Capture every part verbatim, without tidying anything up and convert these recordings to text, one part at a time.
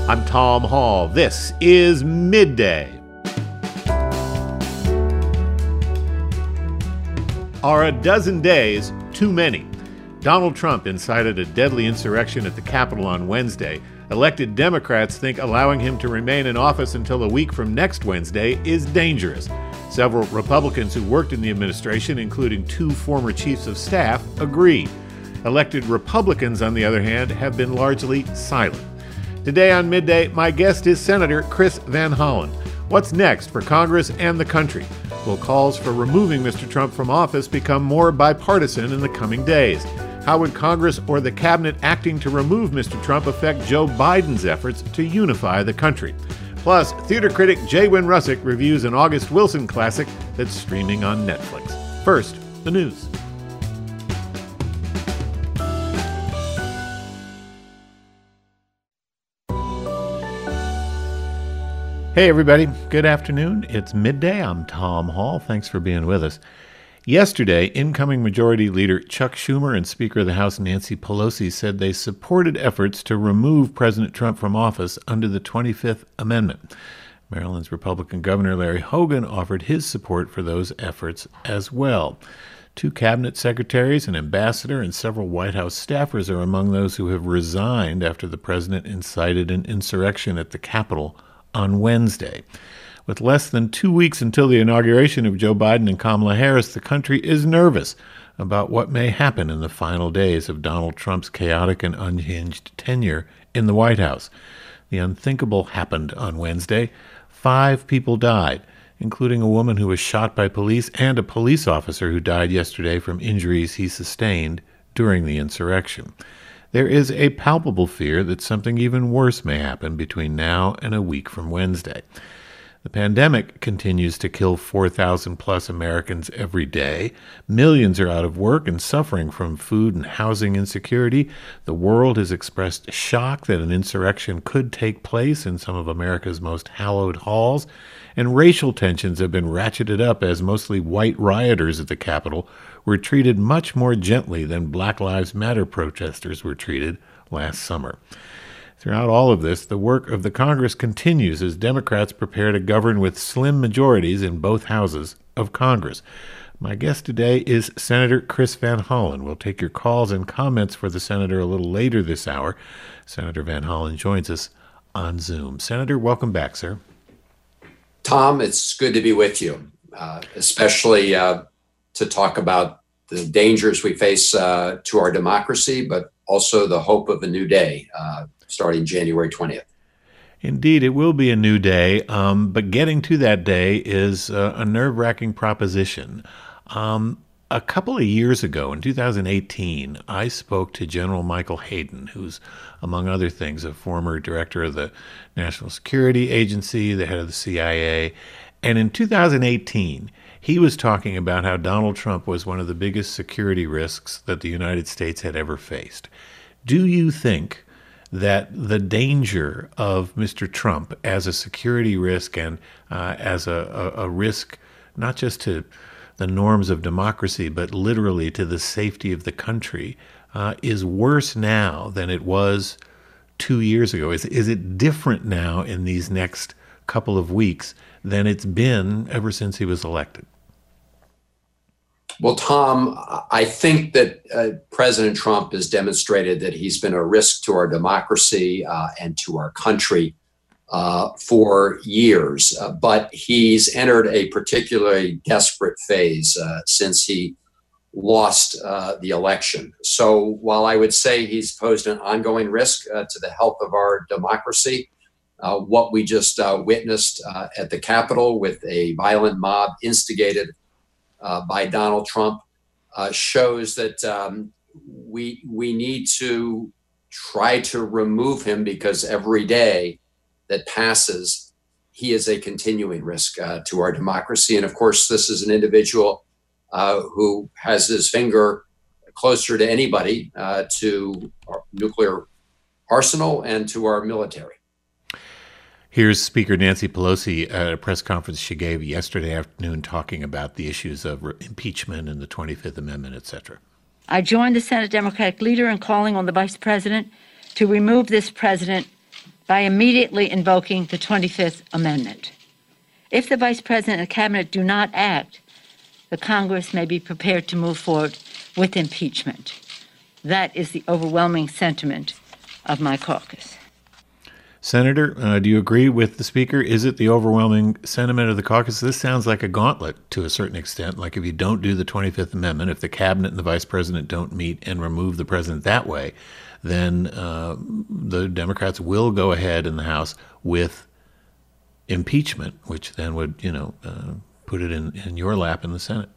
I'm Tom Hall. This is Midday. Are a dozen days too many? Donald Trump incited a deadly insurrection at the Capitol on Wednesday. Elected Democrats think allowing him to remain in office until a week from next Wednesday is dangerous. Several Republicans who worked in the administration, including two former chiefs of staff, agree. Elected Republicans, on the other hand, have been largely silent. Today on Midday, my guest is Senator Chris Van Hollen. What's next for Congress and the country? Will calls for removing Mister Trump from office become more bipartisan in the coming days? How would Congress or the cabinet acting to remove Mister Trump affect Joe Biden's efforts to unify the country? Plus, theater critic Jay Wynn Russick reviews an August Wilson classic that's streaming on Netflix. First, the news. Hey, everybody. Good afternoon. It's midday. I'm Tom Hall. Thanks for being with us. Yesterday, incoming Majority Leader Chuck Schumer and Speaker of the House Nancy Pelosi said they supported efforts to remove President Trump from office under the twenty-fifth Amendment. Maryland's Republican Governor Larry Hogan offered his support for those efforts as well. Two cabinet secretaries, an ambassador, and several White House staffers are among those who have resigned after the president incited an insurrection at the Capitol on Wednesday. With less than two weeks until the inauguration of Joe Biden and Kamala Harris, the country is nervous about what may happen in the final days of Donald Trump's chaotic and unhinged tenure in the White House. The unthinkable happened on Wednesday. Five people died, including a woman who was shot by police and a police officer who died yesterday from injuries he sustained during the insurrection. There is a palpable fear that something even worse may happen between now and a week from Wednesday. The pandemic continues to kill four thousand plus Americans every day. Millions are out of work and suffering from food and housing insecurity. The world has expressed shock that an insurrection could take place in some of America's most hallowed halls. And racial tensions have been ratcheted up as mostly white rioters at the Capitol were treated much more gently than Black Lives Matter protesters were treated last summer. Throughout all of this, the work of the Congress continues as Democrats prepare to govern with slim majorities in both houses of Congress. My guest today is Senator Chris Van Hollen. We'll take your calls and comments for the senator a little later this hour. Senator Van Hollen joins us on Zoom. Senator, welcome back, sir. Tom, it's good to be with you, uh, especially uh, to talk about the dangers we face uh, to our democracy, but also the hope of a new day uh, starting January twentieth. Indeed, it will be a new day, um, but getting to that day is uh, a nerve-wracking proposition. Um, a couple of years ago, in two thousand eighteen, I spoke to General Michael Hayden, who's, among other things, a former director of the National Security Agency, the head of the C I A. And in two thousand eighteen, he was talking about how Donald Trump was one of the biggest security risks that the United States had ever faced. Do you think that the danger of Mister Trump as a security risk and uh, as a, a, a risk not just to the norms of democracy, but literally to the safety of the country, uh, is worse now than it was two years ago? Is, is it different now in these next couple of weeks than it's been ever since he was elected? Well, Tom, I think that uh, President Trump has demonstrated that he's been a risk to our democracy uh, and to our country uh, for years. Uh, but he's entered a particularly desperate phase uh, since he lost uh, the election. So while I would say he's posed an ongoing risk uh, to the health of our democracy, uh, what we just uh, witnessed uh, at the Capitol with a violent mob instigated Uh, by Donald Trump uh, shows that um, we we need to try to remove him, because every day that passes, he is a continuing risk uh, to our democracy. And of course, this is an individual uh, who has his finger closer to anybody uh, to our nuclear arsenal and to our military. Here's Speaker Nancy Pelosi at a press conference she gave yesterday afternoon talking about the issues of impeachment and the twenty-fifth Amendment, et cetera. I joined the Senate Democratic leader in calling on the Vice President to remove this president by immediately invoking the twenty-fifth Amendment. If the Vice President and Cabinet do not act, the Congress may be prepared to move forward with impeachment. That is the overwhelming sentiment of my caucus. Senator, uh, do you agree with the Speaker? Is it the overwhelming sentiment of the caucus? This sounds like a gauntlet to a certain extent. Like if you don't do the twenty-fifth Amendment, if the Cabinet and the Vice President don't meet and remove the President that way, then uh, the Democrats will go ahead in the House with impeachment, which then would, you know, uh, put it in, in your lap in the Senate.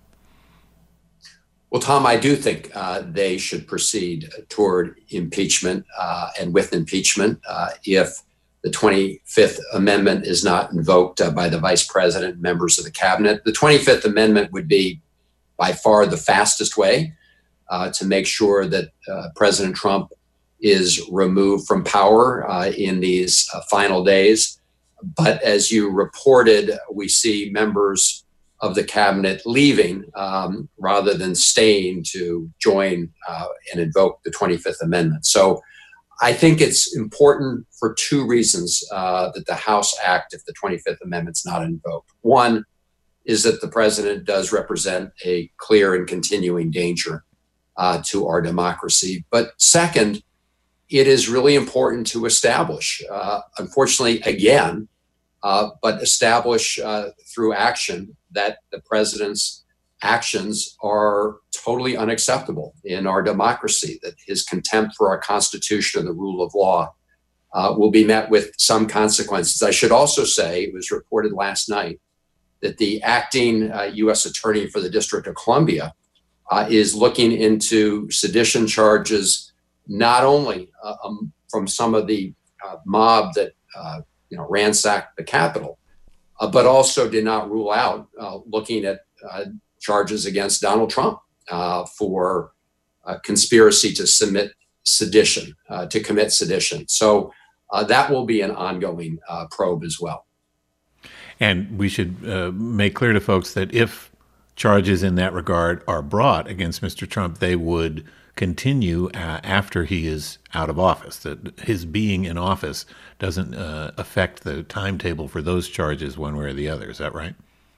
Well, Tom, I do think uh, they should proceed toward impeachment uh, and with impeachment uh, if the twenty-fifth Amendment is not invoked uh, by the Vice President and members of the Cabinet. The twenty-fifth Amendment would be by far the fastest way uh, to make sure that uh, President Trump is removed from power uh, in these uh, final days. But as you reported, we see members of the cabinet leaving um, rather than staying to join uh, and invoke the twenty-fifth Amendment. So I think it's important for two reasons uh, that the House act if the twenty-fifth Amendment's not invoked. One is that the president does represent a clear and continuing danger uh, to our democracy. But second, it is really important to establish, uh, unfortunately, again, uh, but establish uh, through action that the president's actions are totally unacceptable in our democracy, that his contempt for our Constitution and the rule of law uh, will be met with some consequences. I should also say, it was reported last night that the acting uh, U S attorney for the District of Columbia uh, is looking into sedition charges, not only uh, um, from some of the uh, mob that uh, you know ransacked the Capitol, uh, but also did not rule out uh, looking at uh, charges against Donald Trump uh, for uh, conspiracy to submit sedition, uh, to commit sedition. So uh, that will be an ongoing uh, probe as well. And we should uh, make clear to folks that if charges in that regard are brought against Mister Trump, they would continue uh, after he is out of office. That his being in office doesn't uh, affect the timetable for those charges one way or the other. Is that right?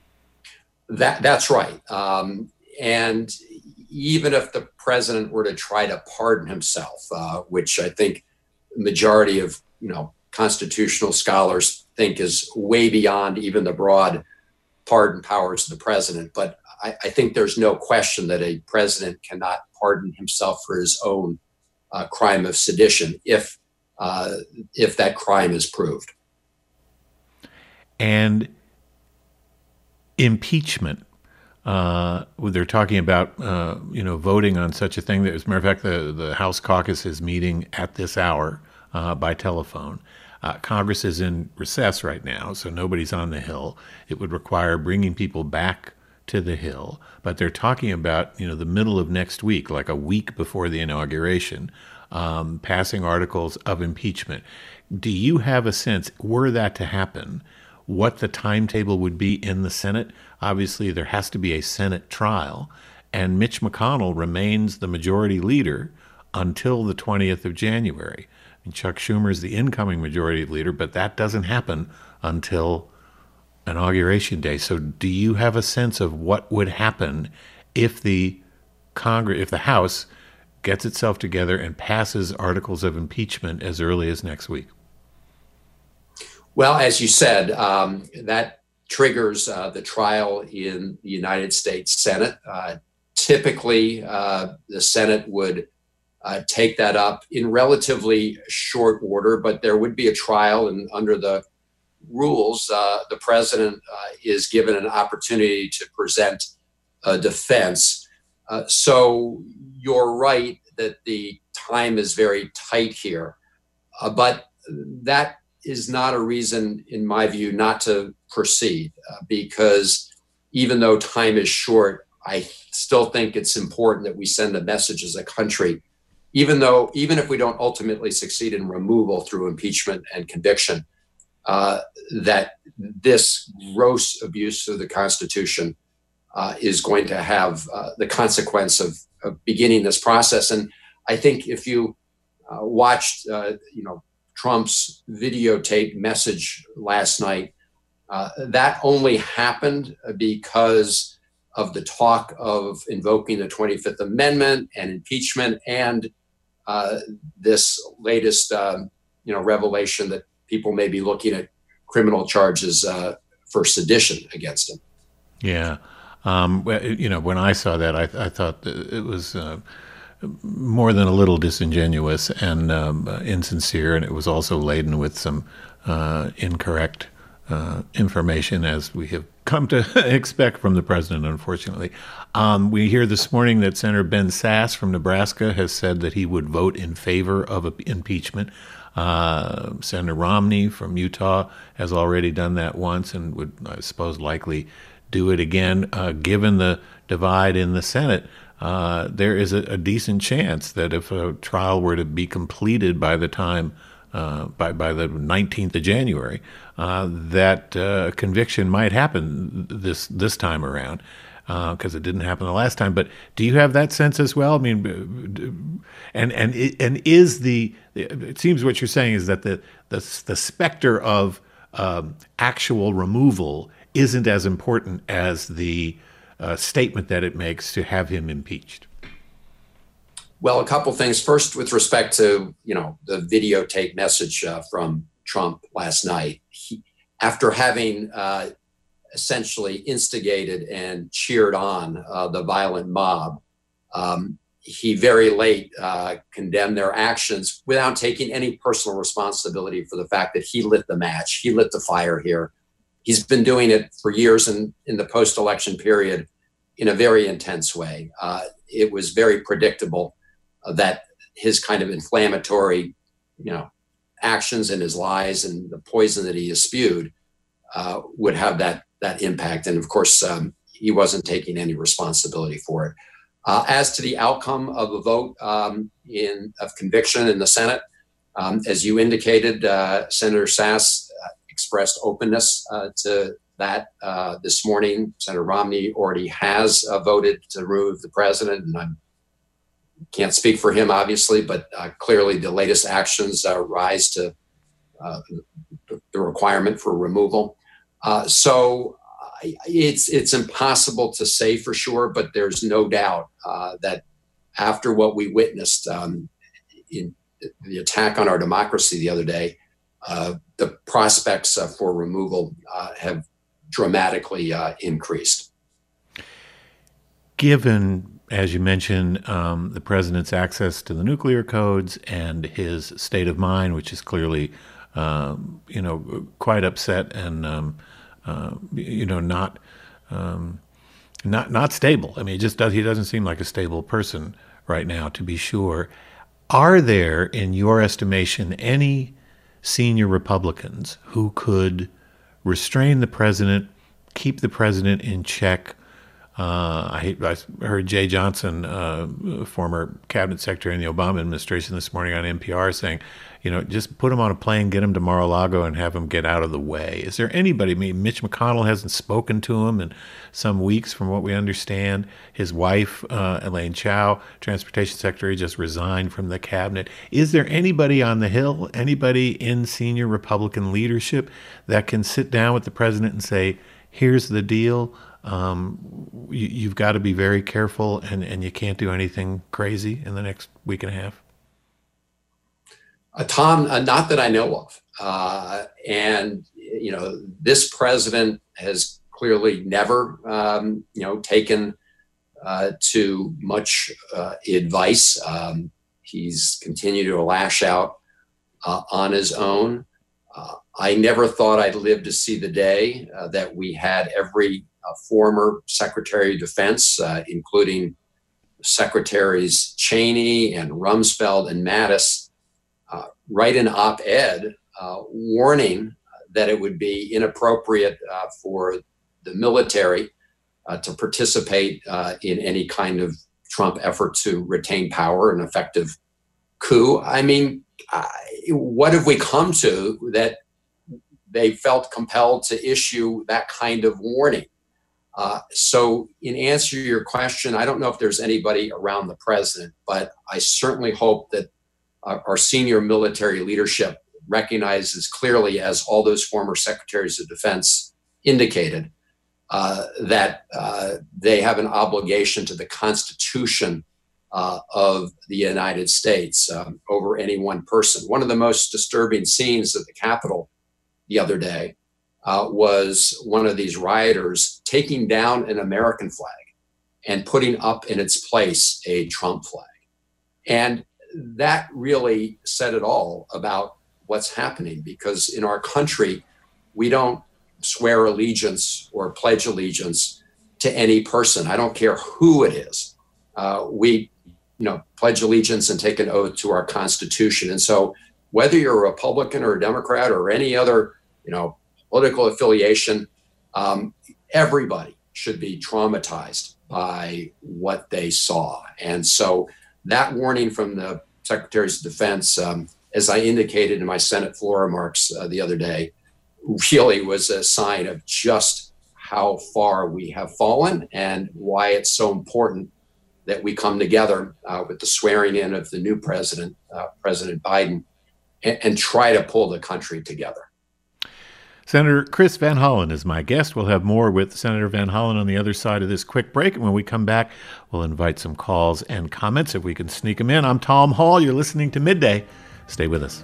That that's right. Um, and even if the president were to try to pardon himself, uh, which I think the majority of you know constitutional scholars think is way beyond even the broad pardon powers of the president, but I, I think there's no question that a president cannot pardon himself for his own uh, crime of sedition if uh, if that crime is proved. And impeachment. Uh, they're talking about, uh, you know, voting on such a thing. As a matter of fact, the, the House caucus is meeting at this hour uh, by telephone. Uh, Congress is in recess right now, so nobody's on the Hill. It would require bringing people back to the Hill. But they're talking about, you know, the middle of next week, like a week before the inauguration, um, passing articles of impeachment. Do you have a sense, were that to happen, what the timetable would be in the Senate? Obviously, there has to be a Senate trial, and Mitch McConnell remains the majority leader until the twentieth of January. I mean, Chuck Schumer is the incoming majority leader, but that doesn't happen until Inauguration Day. So do you have a sense of what would happen if the Congress, if the House gets itself together and passes articles of impeachment as early as next week? Well, as you said, um, that triggers uh, the trial in the United States Senate. Uh, typically, uh, the Senate would uh, take that up in relatively short order, but there would be a trial, and under the rules, uh, the president uh, is given an opportunity to present a defense. Uh, so you're right that the time is very tight here, uh, but that is not a reason, in my view, not to proceed, uh, because even though time is short, I still think it's important that we send a message as a country, even though, even if we don't ultimately succeed in removal through impeachment and conviction, uh, that this gross abuse of the Constitution uh, is going to have uh, the consequence of, of beginning this process. And I think if you uh, watched, uh, you know, Trump's videotape message last night, uh, that only happened because of the talk of invoking the twenty-fifth Amendment and impeachment, and uh, this latest, um, you know, revelation that people may be looking at criminal charges uh, for sedition against him. Yeah. Um, you know, when I saw that, I, I thought that it was uh, more than a little disingenuous and um, uh, insincere, and it was also laden with some uh, incorrect uh, information, as we have come to expect from the president, unfortunately. Um, we hear this morning that Senator Ben Sasse from Nebraska has said that he would vote in favor of a, impeachment. Uh, Senator Romney from Utah has already done that once and would, I suppose, likely do it again. Uh, given the divide in the Senate, uh, there is a, a decent chance that if a trial were to be completed by the time, uh, by, by the nineteenth of January, uh, that uh, conviction might happen this this time around, because uh, it didn't happen the last time. But do you have that sense as well? I mean, and and and is the it seems what you're saying is that the the, the specter of um, actual removal isn't as important as the uh, statement that it makes to have him impeached? Well, a couple things. First, with respect to, you know, the videotape message uh, from Trump last night, he, after having uh, essentially instigated and cheered on uh, the violent mob, um, he very late uh, condemned their actions without taking any personal responsibility for the fact that he lit the match. He lit the fire here. He's been doing it for years in, in the post-election period in a very intense way. Uh, it was very predictable uh, that his kind of inflammatory, you know, actions and his lies and the poison that he has spewed uh, would have that that impact. And of course, um, he wasn't taking any responsibility for it. Uh, as to the outcome of a vote um, in of conviction in the Senate, um, as you indicated, uh, Senator Sasse uh, expressed openness uh, to that uh, this morning. Senator Romney already has uh, voted to remove the president, and I can't speak for him, obviously, but uh, clearly the latest actions uh, rise to uh, the requirement for removal. Uh, so it's it's impossible to say for sure, but there's no doubt uh, that after what we witnessed um, in the attack on our democracy the other day, uh, the prospects uh, for removal uh, have dramatically uh, increased. Given, as you mentioned, um, the president's access to the nuclear codes and his state of mind, which is clearly, um, you know, quite upset and, um, uh, you know, not, um, not, not stable. I mean, he just does. He doesn't seem like a stable person right now, to be sure. Are there, in your estimation, any senior Republicans who could restrain the president, keep the president in check? Uh, I, I heard Jay Johnson, uh, former cabinet secretary in the Obama administration, this morning on N P R saying, you know, just put him on a plane, get him to Mar-a-Lago, and have him get out of the way. Is there anybody? I mean, Mitch McConnell hasn't spoken to him in some weeks, from what we understand. His wife, uh, Elaine Chao, transportation secretary, just resigned from the cabinet. Is there anybody on the Hill, anybody in senior Republican leadership that can sit down with the president and say, here's the deal? Um, you, you've got to be very careful, and, and you can't do anything crazy in the next week and a half? Uh, Tom, uh, not that I know of. Uh, and, you know, this president has clearly never, um, you know, taken uh, to much uh, advice. Um, he's continued to lash out uh, on his own. Uh, I never thought I'd live to see the day uh, that we had every uh, former Secretary of Defense, uh, including Secretaries Cheney and Rumsfeld and Mattis, uh, write an op-ed uh, warning that it would be inappropriate uh, for the military uh, to participate uh, in any kind of Trump effort to retain power, an effective coup. I mean, I, what have we come to that they felt compelled to issue that kind of warning? Uh, so in answer to your question, I don't know if there's anybody around the president, but I certainly hope that uh, our senior military leadership recognizes clearly, as all those former secretaries of defense indicated, uh, that uh, they have an obligation to the Constitution uh, of the United States um, over any one person. One of the most disturbing scenes at the Capitol the other day uh, was one of these rioters taking down an American flag and putting up in its place a Trump flag. And that really said it all about what's happening, because in our country, we don't swear allegiance or pledge allegiance to any person. I don't care who it is. Uh, we, you know, pledge allegiance and take an oath to our Constitution. And so whether you're a Republican or a Democrat or any other, you know, political affiliation, um, everybody should be traumatized by what they saw. And so that warning from the Secretaries of Defense, um, as I indicated in my Senate floor remarks uh, the other day, really was a sign of just how far we have fallen and why it's so important that we come together uh, with the swearing in of the new president, uh, President Biden, and, and try to pull the country together. Senator Chris Van Hollen is my guest. We'll have more with Senator Van Hollen on the other side of this quick break. And when we come back, we'll invite some calls and comments if we can sneak them in. I'm Tom Hall. You're listening to Midday. Stay with us.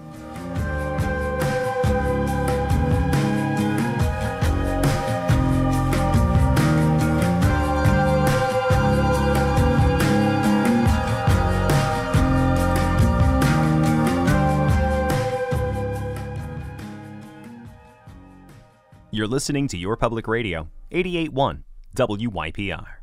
You're listening to Your Public Radio, eighty-eight point one W Y P R.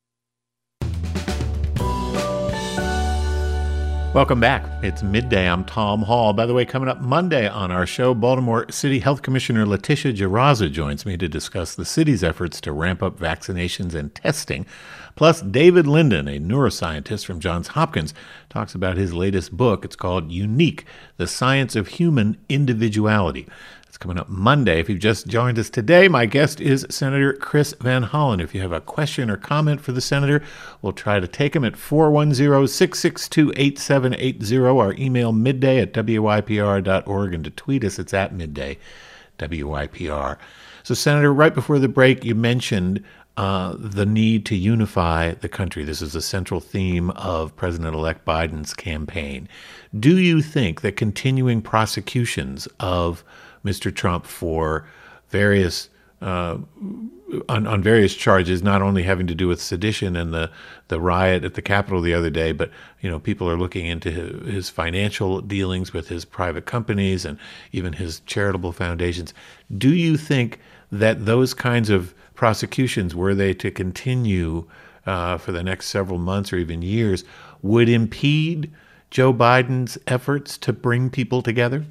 Welcome back. It's midday. I'm Tom Hall. By the way, coming up Monday on our show, Baltimore City Health Commissioner Letitia Jaraza joins me to discuss the city's efforts to ramp up vaccinations and testing. Plus, David Linden, a neuroscientist from Johns Hopkins, talks about his latest book. It's called Unique, The Science of Human Individuality. It's coming up Monday. If you've just joined us today, my guest is Senator Chris Van Hollen. If you have a question or comment for the senator, we'll try to take him at four one zero, six six two, eight seven eight zero. Our email midday at W Y P R dot org, and to tweet us, it's at midday W Y P R. So, Senator, right before the break, you mentioned uh, the need to unify the country. This is a central theme of President-elect Biden's campaign. Do you think that continuing prosecutions of Mister Trump for various uh, on, on various charges, not only having to do with sedition and the, the riot at the Capitol the other day, but you know people are looking into his, his financial dealings with his private companies and even his charitable foundations. Do you think that those kinds of prosecutions, were they to continue uh, for the next several months or even years, would impede Joe Biden's efforts to bring people together?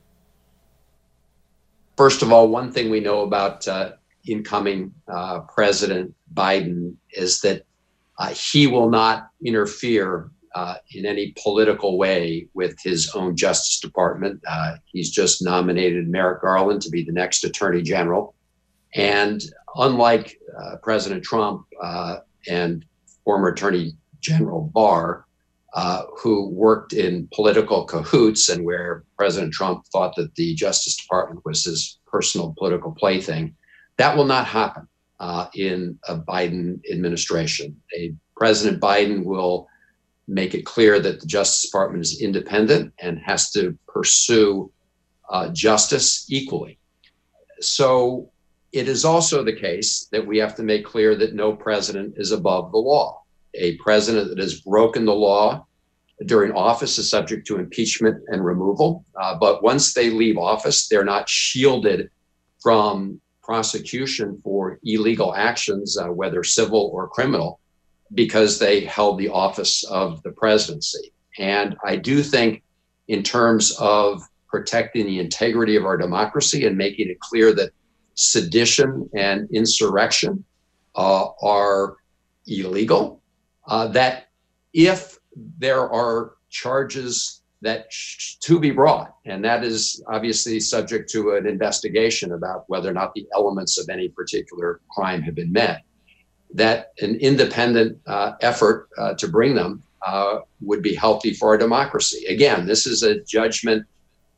First of all, one thing we know about uh, incoming uh, President Biden is that uh, he will not interfere uh, in any political way with his own Justice Department. Uh, he's just nominated Merrick Garland to be the next Attorney General. And unlike uh, President Trump uh, and former Attorney General Barr, Uh, who worked in political cahoots and where President Trump thought that the Justice Department was his personal political plaything, that will not happen uh, in a Biden administration. A President Biden will make it clear that the Justice Department is independent and has to pursue uh, justice equally. So it is also the case that we have to make clear that no president is above the law. A president that has broken the law during office is subject to impeachment and removal. Uh, but once they leave office, they're not shielded from prosecution for illegal actions, uh, whether civil or criminal, because they held the office of the presidency. And I do think in terms of protecting the integrity of our democracy and making it clear that sedition and insurrection uh, are illegal, Uh, that if there are charges that sh- to be brought, and that is obviously subject to an investigation about whether or not the elements of any particular crime have been met, that an independent uh, effort uh, to bring them uh, would be healthy for our democracy. Again, this is a judgment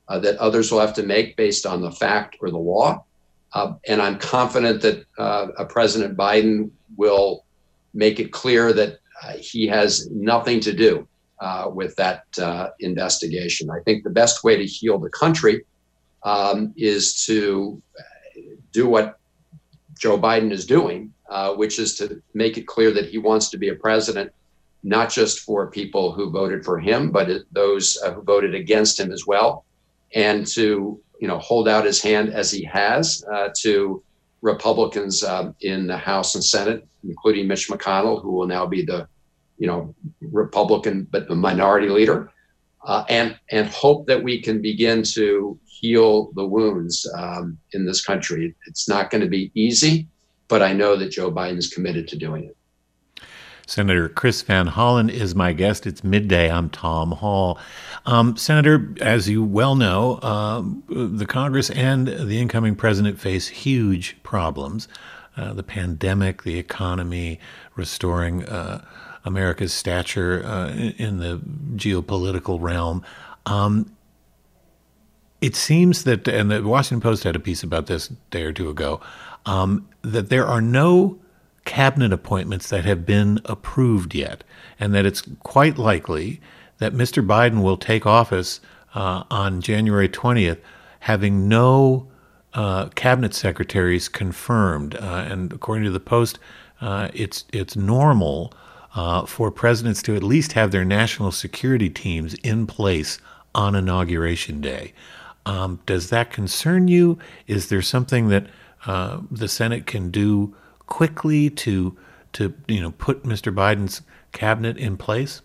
uh, that others will have to make based on the fact or the law. Uh, and I'm confident that uh, uh, President Biden will make it clear that uh, he has nothing to do uh, with that uh, investigation. I think the best way to heal the country um, is to do what Joe Biden is doing, uh, which is to make it clear that he wants to be a president, not just for people who voted for him, but those uh, who voted against him as well, and to you know hold out his hand as he has uh, to Republicans um, in the House and Senate, including Mitch McConnell, who will now be the you know Republican but the minority leader, uh, and and hope that we can begin to heal the wounds um, in this country. It's not going to be easy, but I know that Joe Biden is committed to doing it. Senator Chris Van Hollen is my guest. It's midday. I'm Tom Hall. Um, Senator, as you well know, um, the Congress and the incoming president face huge problems. Uh, the pandemic, the economy, restoring uh, America's stature uh, in the geopolitical realm. Um, it seems that, and the Washington Post had a piece about this a day or two ago, um, that there are no cabinet appointments that have been approved yet, and that it's quite likely that Mister Biden will take office uh, on January twentieth, having no uh, cabinet secretaries confirmed. Uh, and according to the Post, uh, it's it's normal uh, for presidents to at least have their national security teams in place on Inauguration Day. Um, does that concern you? Is there something that uh, the Senate can do quickly to to you know put Mister Biden's cabinet in place?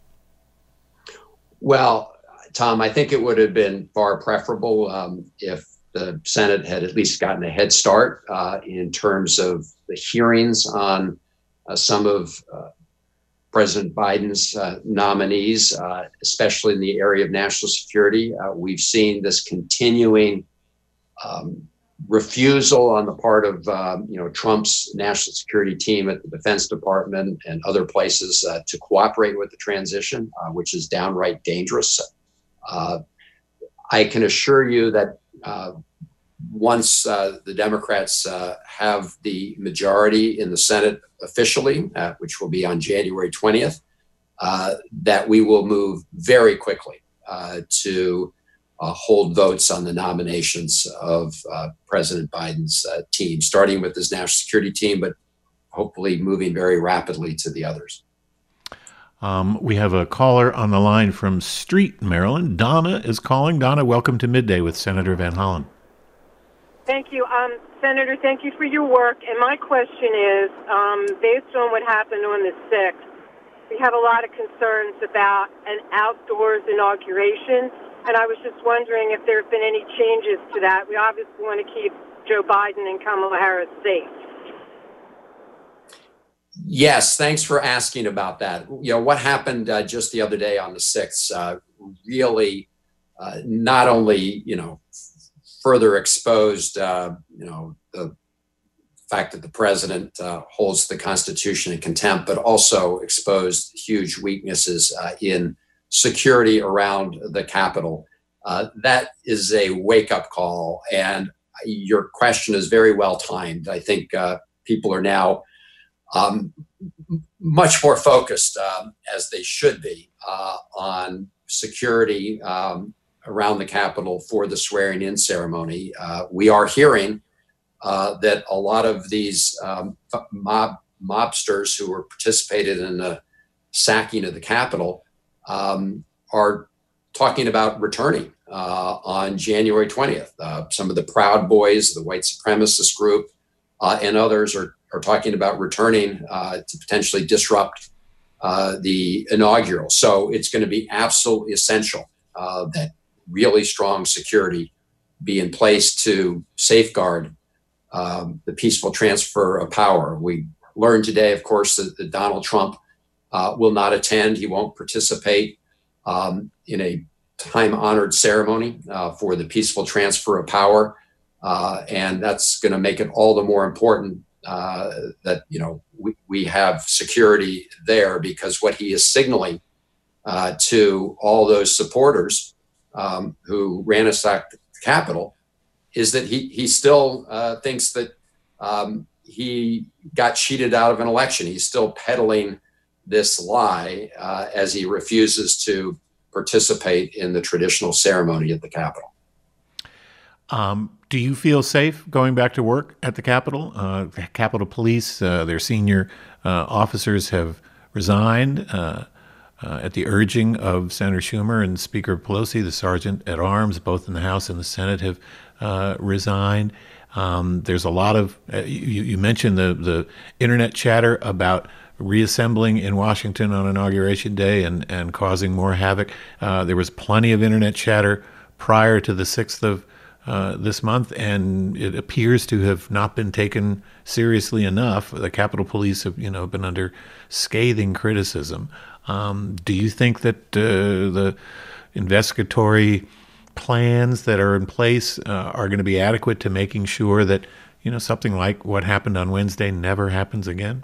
Well, Tom, I think it would have been far preferable um, if the Senate had at least gotten a head start uh, in terms of the hearings on uh, some of uh, President Biden's uh, nominees, uh, especially in the area of national security. Uh, we've seen this continuing um, refusal on the part of um, you know Trump's national security team at the Defense Department and other places uh, to cooperate with the transition, uh, which is downright dangerous. Uh, I can assure you that uh, once uh, the Democrats uh, have the majority in the Senate officially, uh, which will be on January twentieth, uh, that we will move very quickly uh, to Uh, hold votes on the nominations of uh, President Biden's uh, team, starting with his national security team, but hopefully moving very rapidly to the others. Um, we have a caller on the line from Street, Maryland. Donna is calling. Donna, welcome to Midday with Senator Van Hollen. Thank you. Um, Senator, thank you for your work. And my question is, um, based on what happened on the sixth, we have a lot of concerns about an outdoors inauguration. And I was just wondering if there have been any changes to that. We obviously want to keep Joe Biden and Kamala Harris safe. Yes, thanks for asking about that. You know, what happened uh, just the other day on the sixth uh, really uh, not only, you know, further exposed, uh, you know, the fact that the president uh, holds the Constitution in contempt, but also exposed huge weaknesses uh, in security around the Capitol. Uh, that is a wake-up call, and your question is very well timed. I think uh, people are now um, much more focused, um, as they should be, uh, on security um, around the Capitol for the swearing-in ceremony. Uh, we are hearing uh, that a lot of these um, mob mobsters who were participated in the sacking of the Capitol Um, are talking about returning uh, on January twentieth. Uh, some of the Proud Boys, the white supremacist group, uh, and others are, are talking about returning uh, to potentially disrupt uh, the inaugural. So it's going to be absolutely essential uh, that really strong security be in place to safeguard um, the peaceful transfer of power. We learned today, of course, that, that Donald Trump Uh, will not attend. He won't participate um, in a time-honored ceremony uh, for the peaceful transfer of power. Uh, and that's going to make it all the more important uh, that, you know, we, we have security there, because what he is signaling uh, to all those supporters um, who ransacked the Capitol, is that he he still uh, thinks that um, he got cheated out of an election. He's still peddling this lie uh, as he refuses to participate in the traditional ceremony at the Capitol. Um, do you feel safe going back to work at the Capitol? Uh, the Capitol Police, uh, their senior uh, officers have resigned uh, uh, at the urging of Senator Schumer and Speaker Pelosi. The sergeant at arms, both in the House and the Senate, have uh, resigned. Um, there's a lot of, uh, you, you mentioned the, the internet chatter about reassembling in Washington on Inauguration Day and, and causing more havoc. Uh, there was plenty of internet chatter prior to the sixth of uh, this month, and it appears to have not been taken seriously enough. The Capitol Police have, you know, been under scathing criticism. Um, do you think that uh, the investigatory plans that are in place uh, are going to be adequate to making sure that, you know, something like what happened on Wednesday never happens again?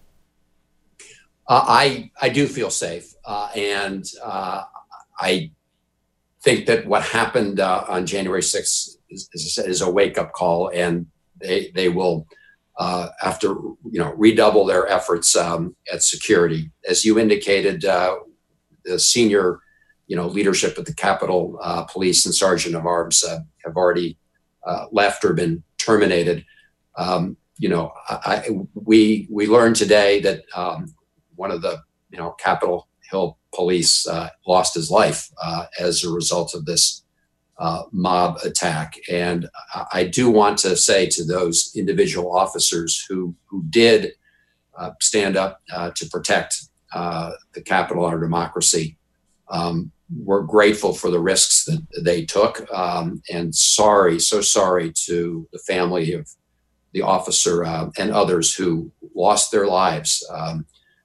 Uh, I I do feel safe, uh, and uh, I think that what happened uh, on January sixth is, is, is a wake-up call, and they they will uh, have to you know redouble their efforts um, at security. As you indicated, uh, the senior you know leadership at the Capitol uh, Police and Sergeant of Arms uh, have already uh, left or been terminated. Um, you know, I, I, we we learned today that. Um, One of the, you know, Capitol Hill police uh, lost his life uh, as a result of this uh, mob attack. And I do want to say to those individual officers who who did uh, stand up uh, to protect uh, the Capitol, our democracy, um, we're grateful for the risks that they took, um, and sorry, so sorry to the family of the officer uh, and others who lost their lives Um,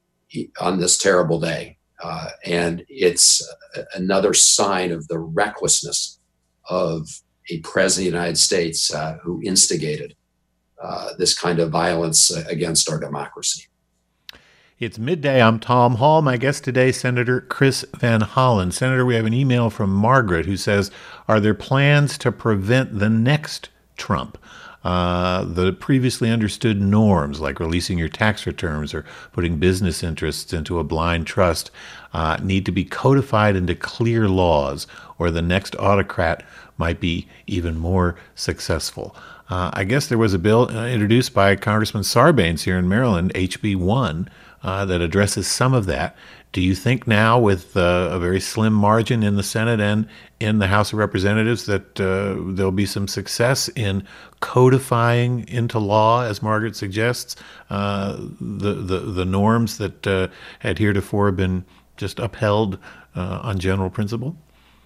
on this terrible day. Uh, and it's another sign of the recklessness of a president of the United States uh, who instigated uh, this kind of violence against our democracy. It's midday. I'm Tom Hall. My guest today, Senator Chris Van Hollen. Senator, we have an email from Margaret who says, are there plans to prevent the next Trump? Uh, the previously understood norms, like releasing your tax returns or putting business interests into a blind trust, uh, need to be codified into clear laws, or the next autocrat might be even more successful. Uh, I guess there was a bill uh, introduced by Congressman Sarbanes here in Maryland, H B one, uh, that addresses some of that. Do you think now, with uh, a very slim margin in the Senate and in the House of Representatives, that uh, there'll be some success in codifying into law, as Margaret suggests, uh, the, the the norms that uh, had heretofore been just upheld uh, on general principle?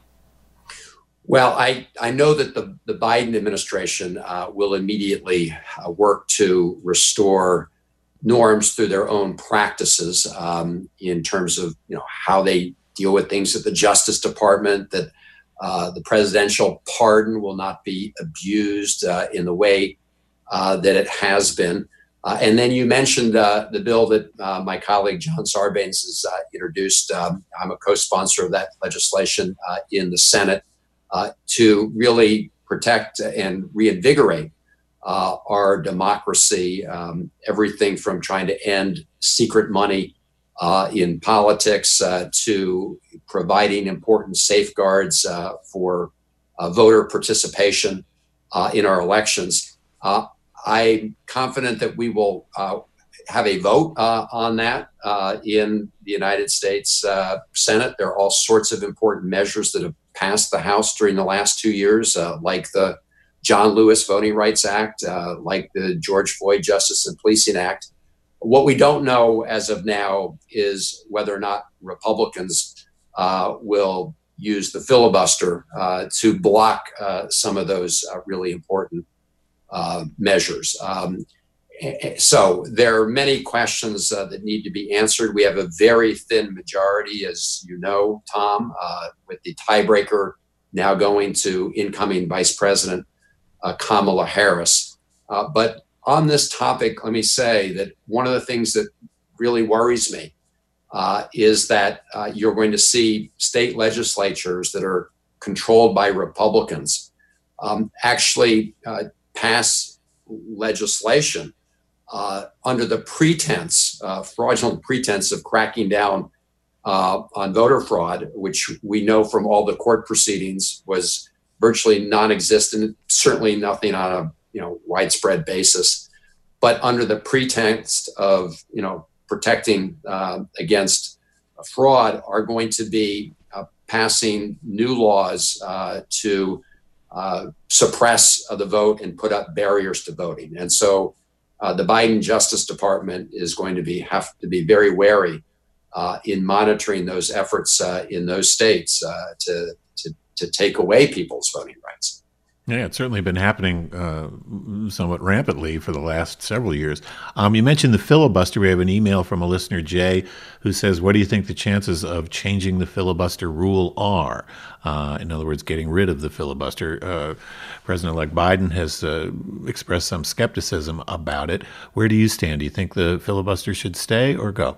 Well, I, I know that the, the Biden administration uh, will immediately uh, work to restore norms through their own practices um, in terms of you know how they deal with things at the Justice Department, that uh, the presidential pardon will not be abused uh, in the way uh, that it has been. Uh, and then you mentioned uh, the bill that uh, my colleague John Sarbanes has uh, introduced. Um, I'm a co-sponsor of that legislation uh, in the Senate uh, to really protect and reinvigorate Uh, our democracy, um, everything from trying to end secret money uh, in politics uh, to providing important safeguards uh, for uh, voter participation uh, in our elections. Uh, I'm confident that we will uh, have a vote uh, on that uh, in the United States uh, Senate. There are all sorts of important measures that have passed the House during the last two years, uh, like the John Lewis Voting Rights Act, uh, like the George Floyd Justice and Policing Act. What we don't know as of now is whether or not Republicans uh, will use the filibuster uh, to block uh, some of those uh, really important uh, measures. Um, so there are many questions uh, that need to be answered. We have a very thin majority, as you know, Tom, uh, with the tiebreaker now going to incoming Vice President Uh, Kamala Harris. Uh, but on this topic, let me say that one of the things that really worries me uh, is that uh, you're going to see state legislatures that are controlled by Republicans um, actually uh, pass legislation uh, under the pretense, uh, fraudulent pretense of cracking down uh, on voter fraud, which we know from all the court proceedings was virtually non-existent, certainly nothing on a you know widespread basis, but under the pretext of you know protecting uh, against fraud, are going to be uh, passing new laws uh, to uh, suppress uh, the vote and put up barriers to voting. And so uh, the Biden Justice Department is going to be have to be very wary uh, in monitoring those efforts uh, in those states uh, to, to to take away people's voting rights. Yeah, it's certainly been happening uh, somewhat rampantly for the last several years. Um, you mentioned the filibuster. We have an email from a listener, Jay, who says, what do you think the chances of changing the filibuster rule are? Uh, in other words, getting rid of the filibuster. Uh, President-elect Biden has uh, expressed some skepticism about it. Where do you stand? Do you think the filibuster should stay or go?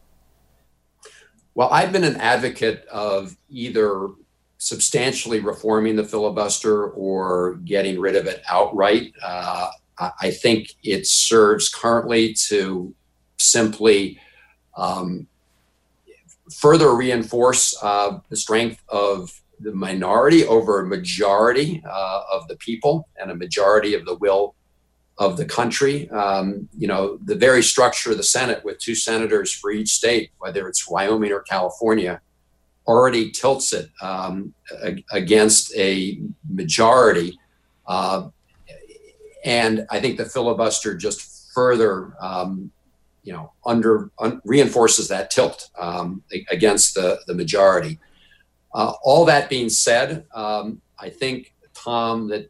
Well, I've been an advocate of either substantially reforming the filibuster or getting rid of it outright. Uh, I think it serves currently to simply um, further reinforce uh, the strength of the minority over a majority uh, of the people and a majority of the will of the country. Um, you know, the very structure of the Senate with two senators for each state, whether it's Wyoming or California, already tilts it um, a- against a majority. Uh, and I think the filibuster just further, um, you know, under un- reinforces that tilt um, against the, the majority. Uh, all that being said, um, I think, Tom, that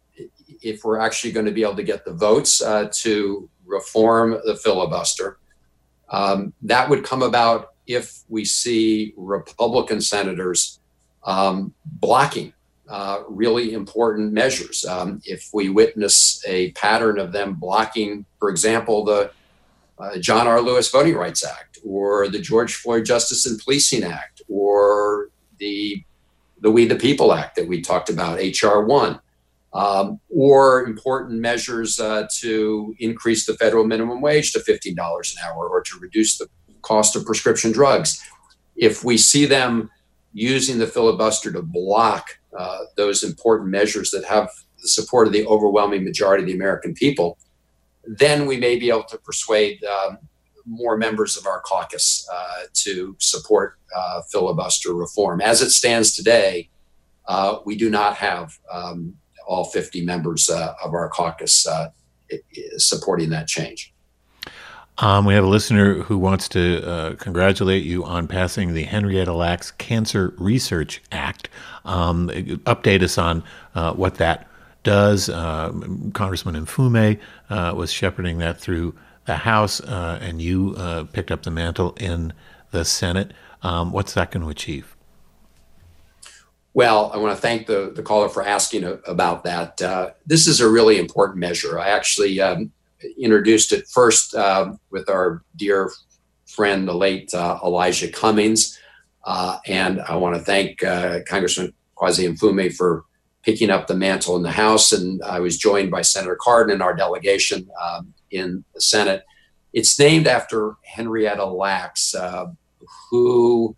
if we're actually going to be able to get the votes uh, to reform the filibuster, um, that would come about if we see Republican senators um, blocking uh, really important measures. Um, if we witness a pattern of them blocking, for example, the uh, John R. Lewis Voting Rights Act, or the George Floyd Justice and Policing Act, or the the We the People Act that we talked about, H R one, um, or important measures uh, to increase the federal minimum wage to fifteen dollars an hour, or to reduce the cost of prescription drugs. If we see them using the filibuster to block uh, those important measures that have the support of the overwhelming majority of the American people, then we may be able to persuade um, more members of our caucus uh, to support uh, filibuster reform. As it stands today, uh, we do not have um, all fifty members uh, of our caucus uh, supporting that change. Um, we have a listener who wants to uh, congratulate you on passing the Henrietta Lacks Cancer Research Act. Um, update us on uh, what that does. Uh, Congressman Mfume uh, was shepherding that through the House, uh, and you uh, picked up the mantle in the Senate. Um, what's that going to achieve? Well, I want to thank the, the caller for asking a, about that. Uh, this is a really important measure. I actually um, introduced it first uh, with our dear friend, the late uh, Elijah Cummings. Uh, and I want to thank uh, Congressman Kweisi Mfume for picking up the mantle in the House. And I was joined by Senator Cardin and our delegation um, in the Senate. It's named after Henrietta Lacks, uh, who,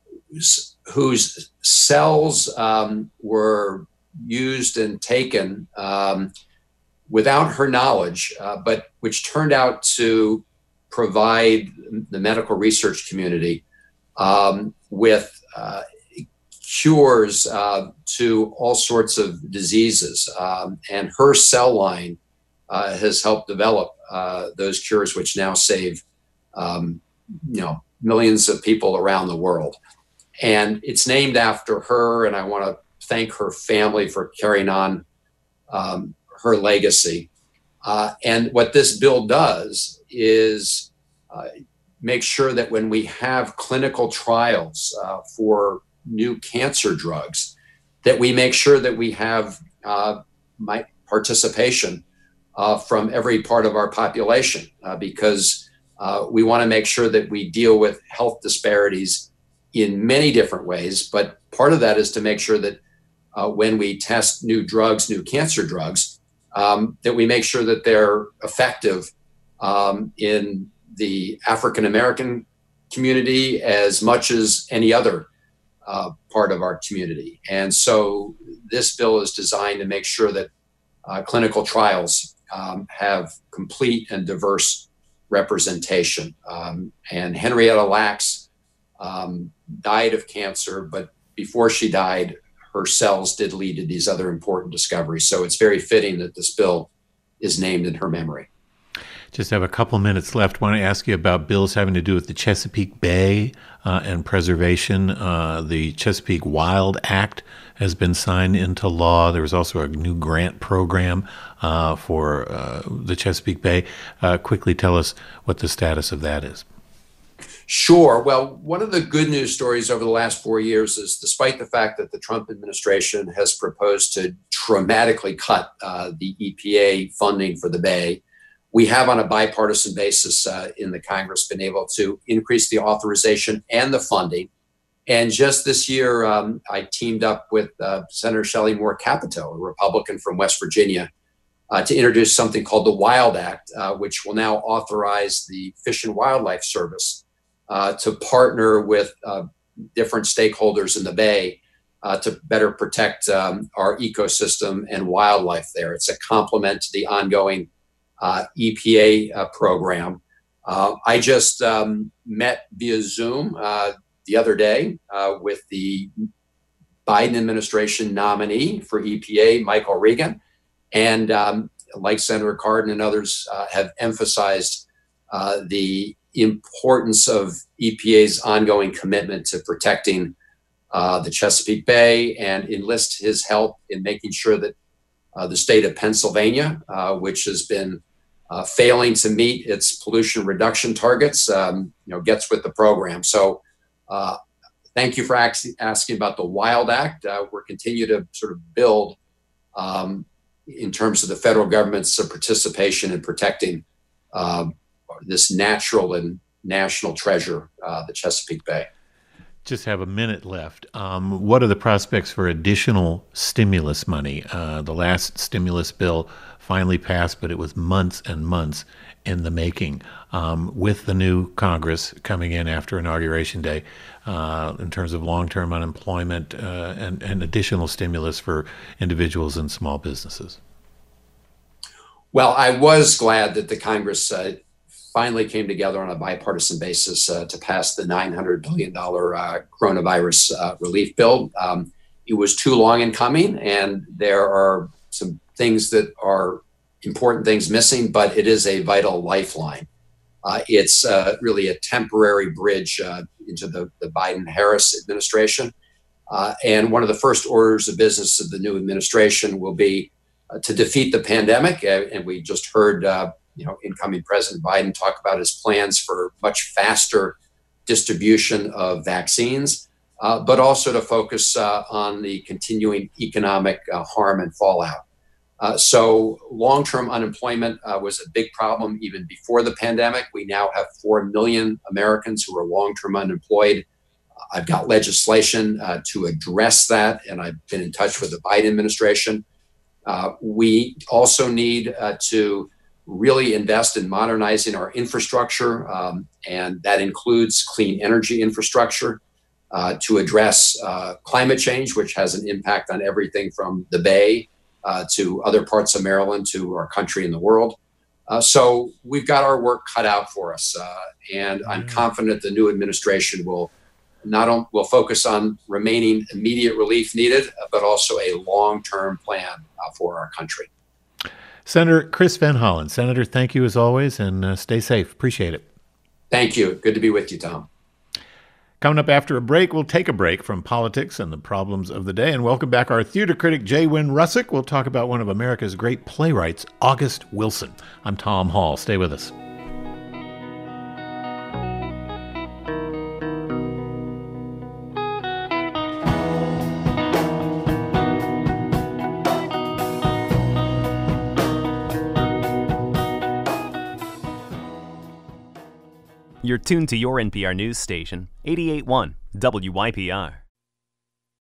whose cells um, were used and taken um, without her knowledge, uh, but which turned out to provide the medical research community um, with uh, cures uh, to all sorts of diseases. Um, and her cell line uh, has helped develop uh, those cures, which now save, um, you know, millions of people around the world. And it's named after her, and I want to thank her family for carrying on um, her legacy. Uh, and what this bill does is uh, make sure that when we have clinical trials uh, for new cancer drugs, that we make sure that we have uh, my participation uh, from every part of our population, uh, because uh, we want to make sure that we deal with health disparities in many different ways. But part of that is to make sure that uh, when we test new drugs, new cancer drugs, um, that we make sure that they're effective um, in the African American community as much as any other uh, part of our community. And so this bill is designed to make sure that uh, clinical trials um, have complete and diverse representation. Um, and Henrietta Lacks um, died of cancer, but before she died, her cells did lead to these other important discoveries. So it's very fitting that this bill is named in her memory. Just have a couple minutes left. I want to ask you about bills having to do with the Chesapeake Bay uh, and preservation. Uh, the Chesapeake Wild Act has been signed into law. There was also a new grant program uh, for uh, the Chesapeake Bay. Uh, quickly tell us what the status of that is. Sure. Well, one of the good news stories over the last four years is, despite the fact that the Trump administration has proposed to dramatically cut uh, the E P A funding for the Bay, we have, on a bipartisan basis uh, in the Congress, been able to increase the authorization and the funding. And just this year, um, I teamed up with uh, Senator Shelley Moore Capito, a Republican from West Virginia, uh, to introduce something called the Wild Act, uh, which will now authorize the Fish and Wildlife Service uh, to partner with uh, different stakeholders in the Bay uh, to better protect um, our ecosystem and wildlife there. It's a complement to the ongoing Uh, E P A uh, program. Uh, I just um, met via Zoom uh, the other day uh, with the Biden administration nominee for E P A, Michael Regan, and um, like Senator Cardin and others uh, have emphasized uh, the importance of E P A's ongoing commitment to protecting uh, the Chesapeake Bay, and enlist his help in making sure that uh, the state of Pennsylvania, uh, which has been Uh, failing to meet its pollution reduction targets, um, you know, gets with the program. So uh, thank you for ax- asking about the Wild Act. Uh, we're continue to sort of build um, in terms of the federal government's uh, participation in protecting uh, this natural and national treasure, uh, the Chesapeake Bay. Just have a minute left. Um, what are the prospects for additional stimulus money? Uh, the last stimulus bill finally passed, but it was months and months in the making. Um, with the new Congress coming in after Inauguration Day, uh, in terms of long-term unemployment uh, and, and additional stimulus for individuals and small businesses. Well, I was glad that the Congress uh, finally came together on a bipartisan basis uh, to pass the nine hundred billion dollars uh, coronavirus uh, relief bill. Um, it was too long in coming, and there are some things that are important things missing, but it is a vital lifeline. Uh, it's uh, really a temporary bridge uh, into the, the Biden-Harris administration. Uh, and one of the first orders of business of the new administration will be uh, to defeat the pandemic. Uh, and we just heard uh, you know, incoming President Biden talk about his plans for much faster distribution of vaccines, uh, but also to focus uh, on the continuing economic uh, harm and fallout. Uh, so long-term unemployment uh, was a big problem even before the pandemic. We now have four million Americans who are long-term unemployed. Uh, I've got legislation uh, to address that, and I've been in touch with the Biden administration. Uh, we also need uh, to really invest in modernizing our infrastructure, um, and that includes clean energy infrastructure uh, to address uh, climate change, which has an impact on everything from the Bay uh, to other parts of Maryland to our country and the world. Uh, so we've got our work cut out for us, uh, and I'm confident the new administration will not only will focus on remaining immediate relief needed, but also a long-term plan uh, for our country. Senator Chris Van Hollen. Senator, thank you as always, and uh, stay safe. Appreciate it. Thank you. Good to be with you, Tom. Coming up after a break, we'll take a break from politics and the problems of the day and welcome back our theater critic, Jay Wynn Russick. We'll talk about one of America's great playwrights, August Wilson. I'm Tom Hall. Stay with us. You're tuned to your N P R news station, eighty-eight point one W Y P R.